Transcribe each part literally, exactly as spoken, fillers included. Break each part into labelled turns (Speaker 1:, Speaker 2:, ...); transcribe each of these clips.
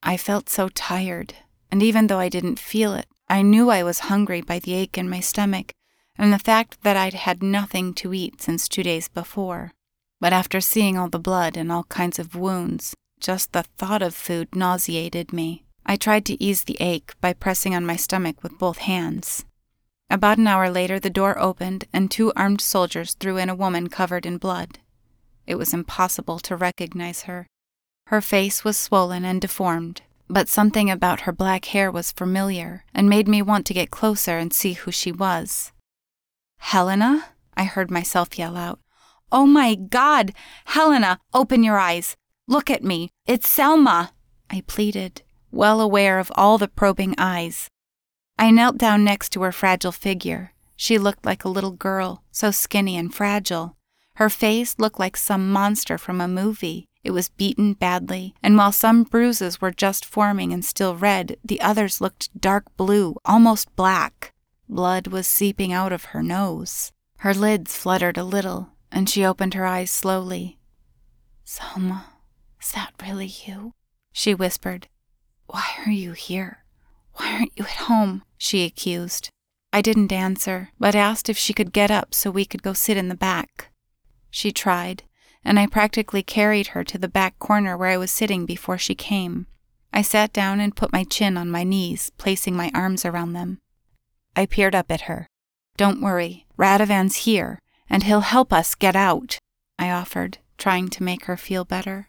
Speaker 1: I felt so tired, and even though I didn't feel it, I knew I was hungry by the ache in my stomach and the fact that I'd had nothing to eat since two days before. But after seeing all the blood and all kinds of wounds, just the thought of food nauseated me. I tried to ease the ache by pressing on my stomach with both hands. About an hour later, the door opened and two armed soldiers threw in a woman covered in blood. It was impossible to recognize her. Her face was swollen and deformed, but something about her black hair was familiar and made me want to get closer and see who she was. "Helena?" I heard myself yell out. "Oh my God! Helena, open your eyes! Look at me! It's Selma!" I pleaded, well aware of all the probing eyes. I knelt down next to her fragile figure. She looked like a little girl, so skinny and fragile. Her face looked like some monster from a movie. It was beaten badly, and while some bruises were just forming and still red, the others looked dark blue, almost black. Blood was seeping out of her nose. Her lids fluttered a little, and she opened her eyes slowly. "Selma, is that really you?" she whispered. "Why are you here? Why aren't you at home?" she accused. I didn't answer, but asked if she could get up so we could go sit in the back. She tried, and I practically carried her to the back corner where I was sitting before she came. I sat down and put my chin on my knees, placing my arms around them. I peered up at her. "Don't worry, Radovan's here, and he'll help us get out," I offered, trying to make her feel better.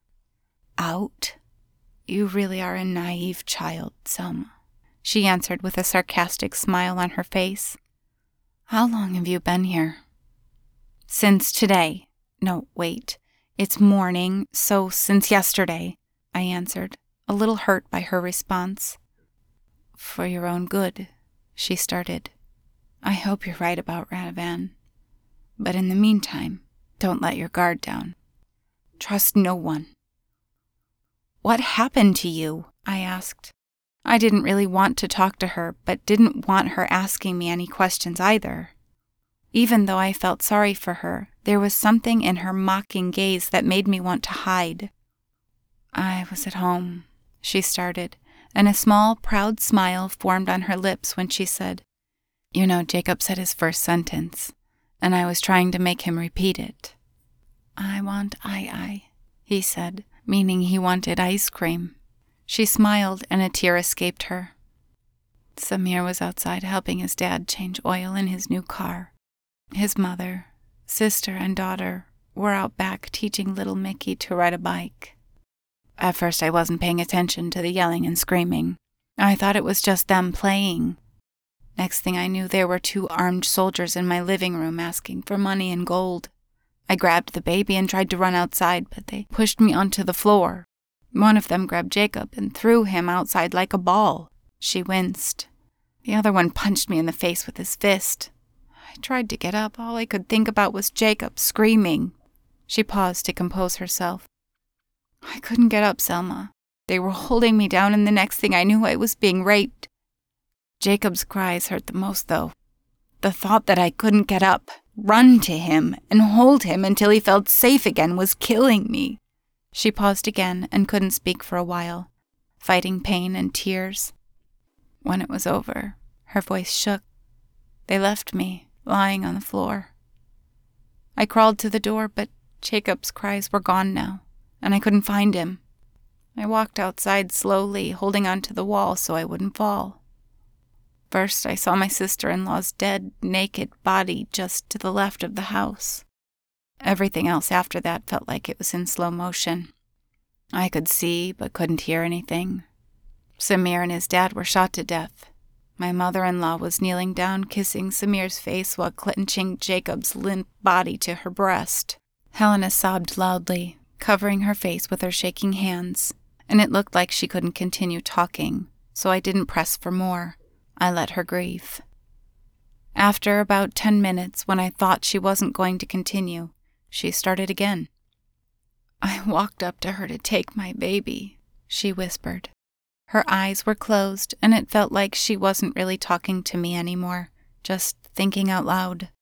Speaker 1: "Out? You really are a naive child, Selma," she answered with a sarcastic smile on her face. "How long have you been here?" "Since today. No, wait. It's morning, so since yesterday," I answered, a little hurt by her response. "For your own good," she started. "I hope you're right about Radovan. But in the meantime, don't let your guard down. Trust no one." "What happened to you?" I asked. I didn't really want to talk to her, but didn't want her asking me any questions either. Even though I felt sorry for her, there was something in her mocking gaze that made me want to hide. "I was at home," she started, and a small, proud smile formed on her lips when she said, "You know, Jacob said his first sentence, and I was trying to make him repeat it. 'I want I-I,' he said, meaning he wanted ice cream." She smiled, and a tear escaped her. "Samir was outside helping his dad change oil in his new car. His mother, sister, and daughter were out back teaching little Mickey to ride a bike. At first I wasn't paying attention to the yelling and screaming. I thought it was just them playing. Next thing I knew, there were two armed soldiers in my living room asking for money and gold. I grabbed the baby and tried to run outside, but they pushed me onto the floor. One of them grabbed Jacob and threw him outside like a ball." She winced. "The other one punched me in the face with his fist. I tried to get up. All I could think about was Jacob screaming." She paused to compose herself. "I couldn't get up, Selma. They were holding me down, and the next thing I knew, I was being raped. Jacob's cries hurt the most, though. The thought that I couldn't get up, run to him, and hold him until he felt safe again was killing me." She paused again and couldn't speak for a while, fighting pain and tears. When it was over, her voice shook. They left me, lying on the floor. I crawled to the door, but Jacob's cries were gone now, and I couldn't find him. I walked outside slowly, holding onto the wall so I wouldn't fall. First, I saw my sister-in-law's dead, naked body just to the left of the house. Everything else after that felt like it was in slow motion. I could see, but couldn't hear anything. Samir and his dad were shot to death. My mother-in-law was kneeling down, kissing Samir's face while clenching Jacob's limp body to her breast. Helena sobbed loudly, covering her face with her shaking hands, and it looked like she couldn't continue talking, so I didn't press for more. I let her grieve. After about ten minutes, when I thought she wasn't going to continue, she started again. "I walked up to her to take my baby," she whispered. Her eyes were closed, and it felt like she wasn't really talking to me anymore, just thinking out loud.